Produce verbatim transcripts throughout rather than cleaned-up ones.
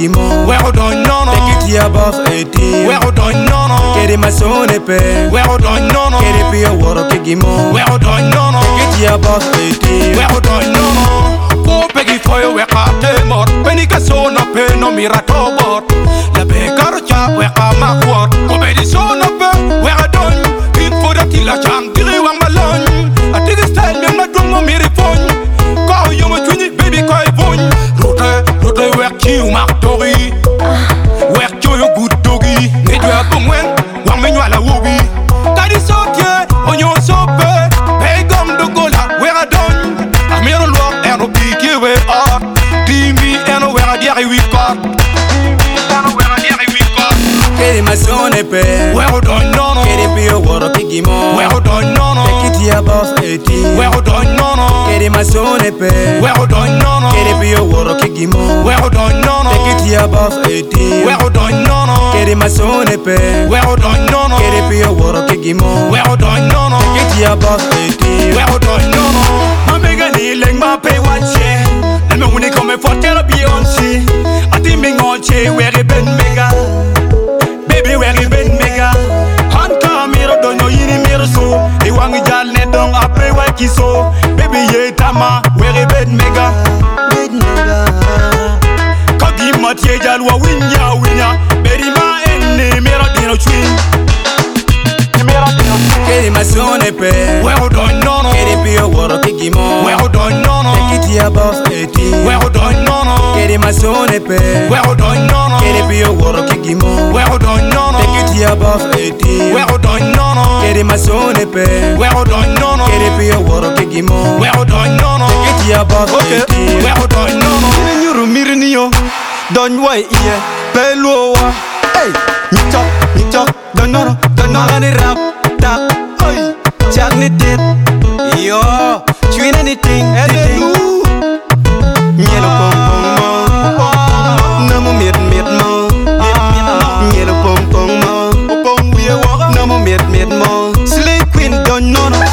kigimo. Where don't no no. Take it here above eighteen. Where don't no no. Kere masone pe. Where don't no no. Kere pia woro kigimo. Where don't no no. Take it here above eighteen. Where don't no no. Oh pegi foyo we kate mor. Penika so no pe no mirato bot. La be karocha we kama kwot. Komedi so no pe we adon. Keep for the tila chang tiri wang malon. I take a style me ma dum mo miri fon. Ko yo mo twini baby ko e fon. Rote rote we kiu ma tori. We yo good doggy. Ne do a bon wen. Wang me nyala wobi. Kadi so tie onyo so pe. Pe gom do gola we adon. Amiro lo eno piki we or. Dimi eno we adiari we got. Kere masone pe. Where don't no no. Kere pia woro kigimo. Where don't no no. Take it here above eighteen. Where don't no no. Kere masone pe. Where don't no no. Kere pia woro kigimo. Where don't no no. Take it here above eighteen. Where don't no no. Kere masone pe. Where don't no no. Kere pia woro kigimo. Where don't no no. Take it here above eighteen. Where don't no no. Mambega ni leng ma pe wache. Elme wuni come for tera Beyoncé. Ati mingonche where ben mega. Baby where ben mega. Hanta miro donyo yini miro so. Iwangi jal ne dong ape waki so. Baby ye tama where ben mega. Ben mega. Kagi matye jal wa winya winya. Beri ma enne miro dino chin. Miro dino chin. Kere masone pe. Where don't no no. Kere pia woro kigimo. Where don't no no. Take it here above eighteen. Where don't no no. Kere masone pe. Where don't no no. Kere pia woro kigimo. Where don't no no. Take it here above eighteen. Where don't no no. Kere masone pe. Where don't no no. Kere pia woro kigimo. Where don't no no. Take it here above Okay. eighteen. Where don't no no. Yini nyuru miri niyo. Don wai iye. Pelo wa. Hey. Nyok nyok. Don no no. Don no no. Rap. Tak. Oi. Chak ni tit. Yo. Chewing anything. Anything. Mielo pom pom mo. Namo miet miet mo. Miet miet mo. Mielo pom pom mo. Pom wiye wa. Namo miet miet mo. Slay queen don no no.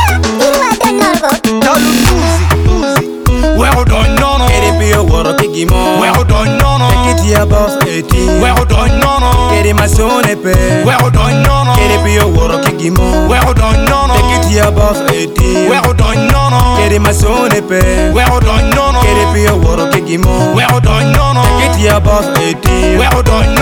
Talu tuzi tuzi. Where don't no no. Kere pia woro kigimo. Where don't no no. Take it here above eighteen. Where don't no no. Kere masone pe. Where don't no no. Kere pia woro kigimo. Where don't no no. Take it here above eighteen. Where don't no no. Kere masone pe. Where don't no no. Kere pia woro kigimo. Where don't no no. Take it here above eighteen. Where don't